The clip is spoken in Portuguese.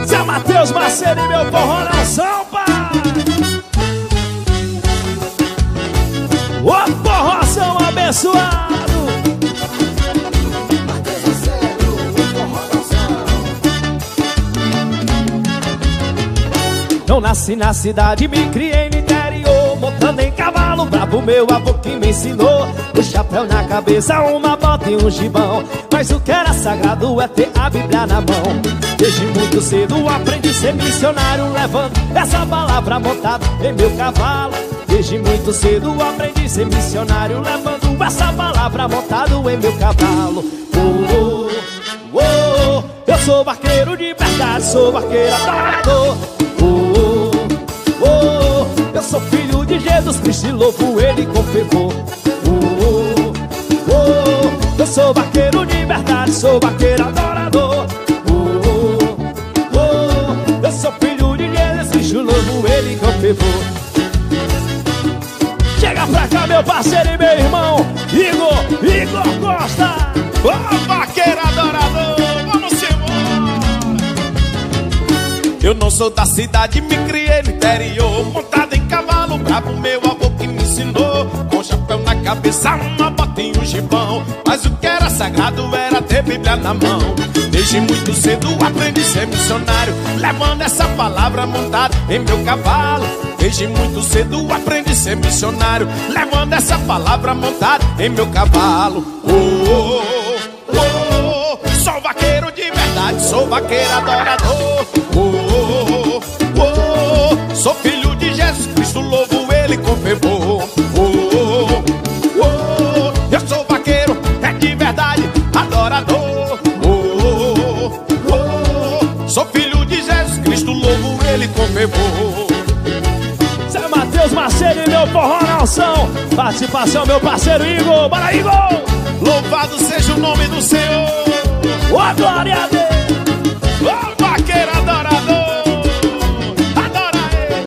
Zé Matheus Macedo e meu forró não são, pai. Ô forrozão abençoado. Eu nasci na cidade, me criei no interior, montando em cavalo bravo, meu avô que me ensinou. O chapéu na cabeça, uma bota e um gibão, mas o que era sagrado é ter a Bíblia na mão. Desde muito cedo aprendi a ser missionário, levando essa palavra montada em meu cavalo. Desde muito cedo aprendi a ser missionário, levando essa palavra montado em meu cavalo. Oh, oh, oh, eu sou vaqueiro de verdade, sou vaqueiro adorador. Eu sou filho de Jesus Cristo e louvo Ele com fervor. Eu sou vaqueiro de verdade, sou vaqueiro adorador. Eu sou filho de Jesus Cristo e louvo Ele com fervor. Chega pra cá, meu parceiro e meu irmão Igor Costa. Ô vaqueiro adorador, vamos embora. Eu não sou da cidade, me criei no interior, montado em cavalo bravo, meu avô que me ensinou. Com chapéu na cabeça, uma bota e um gibão, mas o que era sagrado era ter Bíblia na mão. Desde muito cedo aprendi a ser missionário, levando essa palavra montada em meu cavalo. Desde muito cedo aprendi a ser missionário, levando essa palavra montada em meu cavalo. Sou vaqueiro de verdade, sou vaqueiro adorador. Sou filho de Jesus Cristo, louvo Ele com fervor. Eu sou vaqueiro, é de verdade, adorador. Sou filho de Jesus Cristo, louvo Ele com fervor. Zé Matheus Macedo e meu forró não são. Participação, meu parceiro Igor. Bora, Igor! Louvado seja o nome do Senhor. Ô, glória a Deus!